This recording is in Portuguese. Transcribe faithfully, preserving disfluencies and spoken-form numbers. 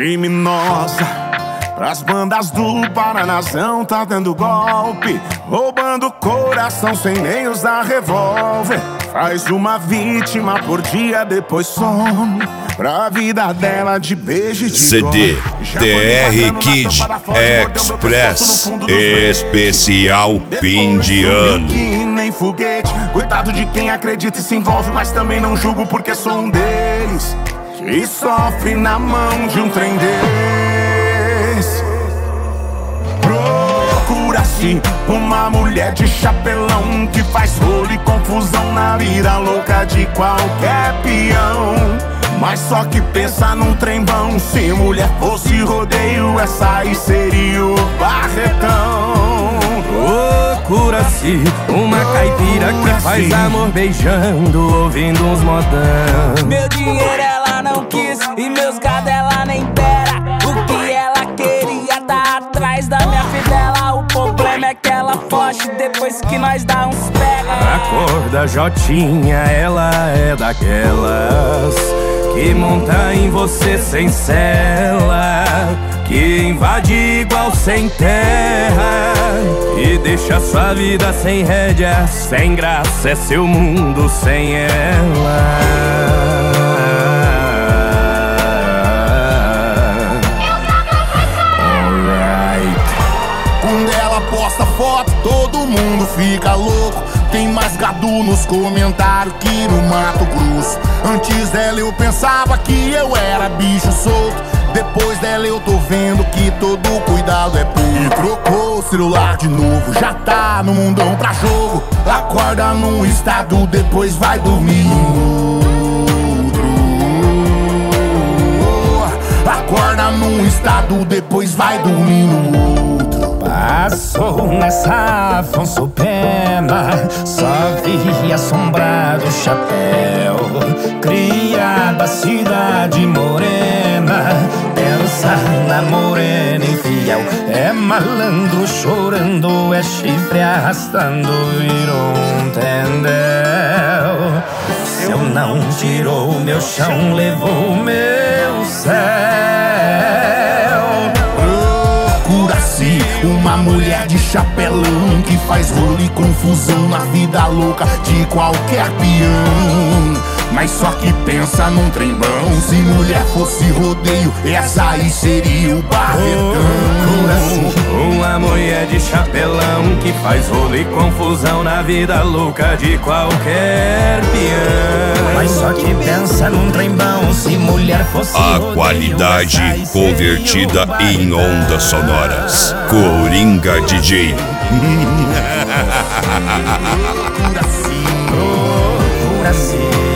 criminosa. Pras bandas do Paranazão tá dando golpe, roubando coração sem nem usar revólver. Faz uma vítima por dia, depois some. Pra vida dela de beijo e de C D T R Kid Express especial fim de ano. Nem foguete, coitado de quem acredita e se envolve, mas também não julgo porque sou um deles que sofre na mão de um trem desse. Procura-se uma mulher de chapelão que faz rolo e confusão na vida louca de qualquer peão, mas só que pensa num trem bom. Se mulher fosse rodeio, essa aí seria o Barretão. Procura-se uma caipira que faz amor beijando, ouvindo uns modão. Meu dinheiro ela não quis e meus gado ela nem dera. O que ela queria tá atrás da minha fidela. O problema é que ela foge depois que nós dá uns pega. A cor da Jotinha, ela é daquelas que monta em você sem cela, que invade igual sem terra e deixa sua vida sem rédea, sem graça. É seu mundo sem ela. Quando ela posta foto, todo mundo fica louco. Tem mais gado nos comentários que no Mato Grosso. Antes dela eu pensava que eu era bicho solto. Depois dela eu tô vendo que todo cuidado é pouco. E trocou o celular de novo, já tá no mundão pra jogo. Acorda num estado, depois vai dormir no outro. Acorda num estado, depois vai dormir no outro. Passou nessa Afonso Pena, só vi assombrado chapéu. Cria da cidade morena, pensa na morena infiel. É malandro chorando, é chifre arrastando, virou um tendel. Seu não tirou o meu chão, levou o meu céu. Procura-se uma mulher de chapelão que faz rolo e confusão na vida louca de qualquer peão, mas só que pensa num trem bom. Se mulher fosse rodeio, essa aí seria o Barretão. Uma mulher de chapelão que faz rolo e confusão na vida louca de qualquer peão, mas só que pensa num trem bom. Se mulher fosse A rodeio, qualidade convertida em ondas sonoras. Coringa D J. Procura-se